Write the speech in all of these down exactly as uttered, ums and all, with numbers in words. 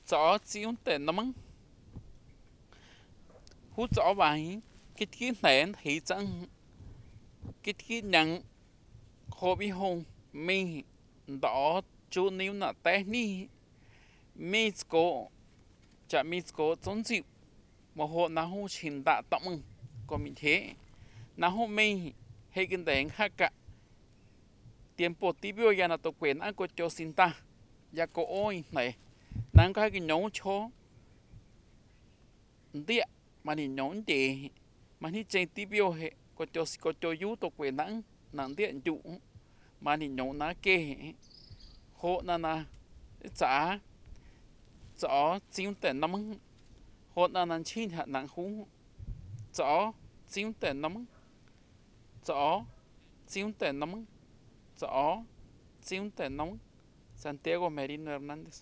rõ chiếu tệ nó măng hút rõ vậy cái cái này thì chẳng cái cái nhận khó bị hôn mình đó chú níu nà té ní mi cố chả mi cố chống chịu mà hộ nào hô trình tạ tổng có mình thế nào hô mình hay kinh tế khác cả tiempo tibio ya na to quyền ăn có cho xin ta ya có ôi này nàng có cái nhóm cho địa mà đi nhóm để mà đi chơi tibio hệ có cho có cho yu to quyền nắng nàng địa chủ mà đi nhóm ná kê hộ na na trả rõ chiếm tiền năm hộ na na chín hạt nặng hú rõ chiếm tiền năm rõ chiếm tiền năm rõ chiếm tiền năm Santiago Merino Hernández.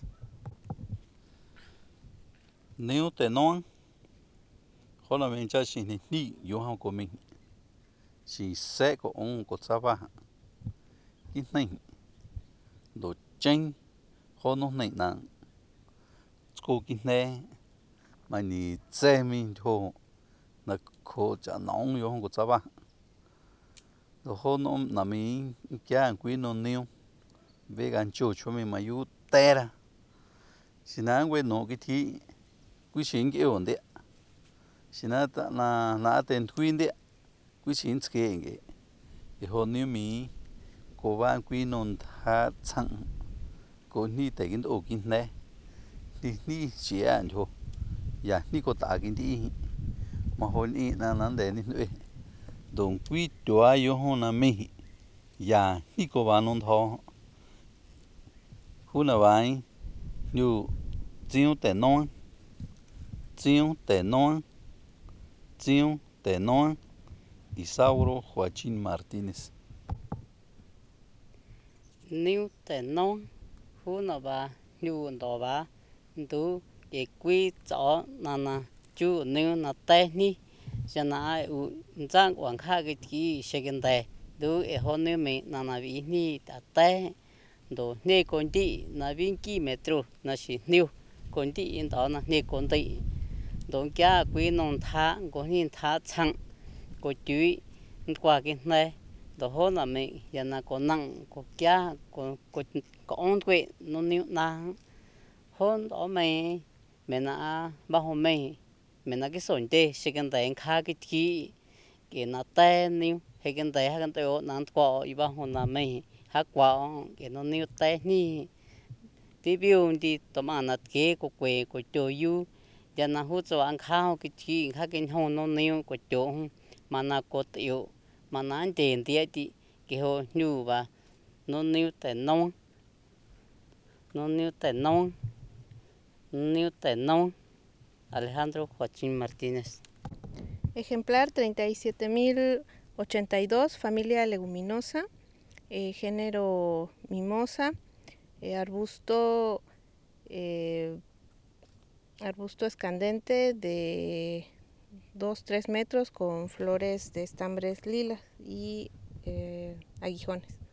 Nếu tệ non, khó là mình cho xin đi yêu hàng của mình, chỉ sẽ có ông có sao ba, cái này, đồ tranh, khó nó này nè, cô cái này, mà ni chế mình thôi, là khó chả nóng yêu hàng của sao ba, đồ khó nó là mình kia quý nó nhiều, về gan chỗ cho mình mà yêu tè ra, xin anh quên nó cái thi quý xin cái ổn đấy, xin anh là là tên quên đấy, quý xin cái cái, cái hôm nay mình có bạn quý non thà chẳng, có ni tại cái đồ kinh này, ni ni chỉ ăn thôi, ya ni có ta cái đi, mà hôm nay là là để ni nữa, đồng quý đóa yêu hôm nay mình, ya ni có bạn non thọ, hôm nay vậy, nhiều chiếu tệ non. Chiếu tệ non, chiếu tệ non, Isauro Joaquín Martínez. Nếu tệ non, hú nó bà, nhu đó bà, tú cái quy rõ nà nà, chú nếu nó tệ ní, cho nó ai u giang quảng khá cái kì sẽ gần tệ, tú ở hôm nếu mình nà nà vì ní đã tệ, đồ nê con đi nà viên kì metro, nà chỉ nếu con đi in đó nà nê con đi. Đúng kia quý nông thá có nhìn thá chẳng có chuối qua cái này đó hơn là mình hiện là có nặng có kia có có có ôn quệ nó níu na hơn đó mình mình là bao hôm mình mình là cái sổn tê sẽ cần tới khá cái kỹ cái nó tên níu hay cần tới hay cần tới ở nắng qua ý bao hôm là mình hát qua cái nó níu tên ní tí biểu đi tụi mà nát kế có quệ có chỗ yu giờ na hút cho ăn khao cái chi khác cái hồn nó nêu của chỗ mà na có tiểu mà na ăn tiền thì thì cái hồ nhu và nó nêu tại nông nó nêu tại nông nêu tại nông Alejandro Joaquín Martínez. Ejemplar treinta y siete mil ochenta y dos, familia leguminosa, eh, género mimosa, eh, arbusto eh, arbusto escandente de dos a tres metros con flores de estambres lilas y eh, aguijones.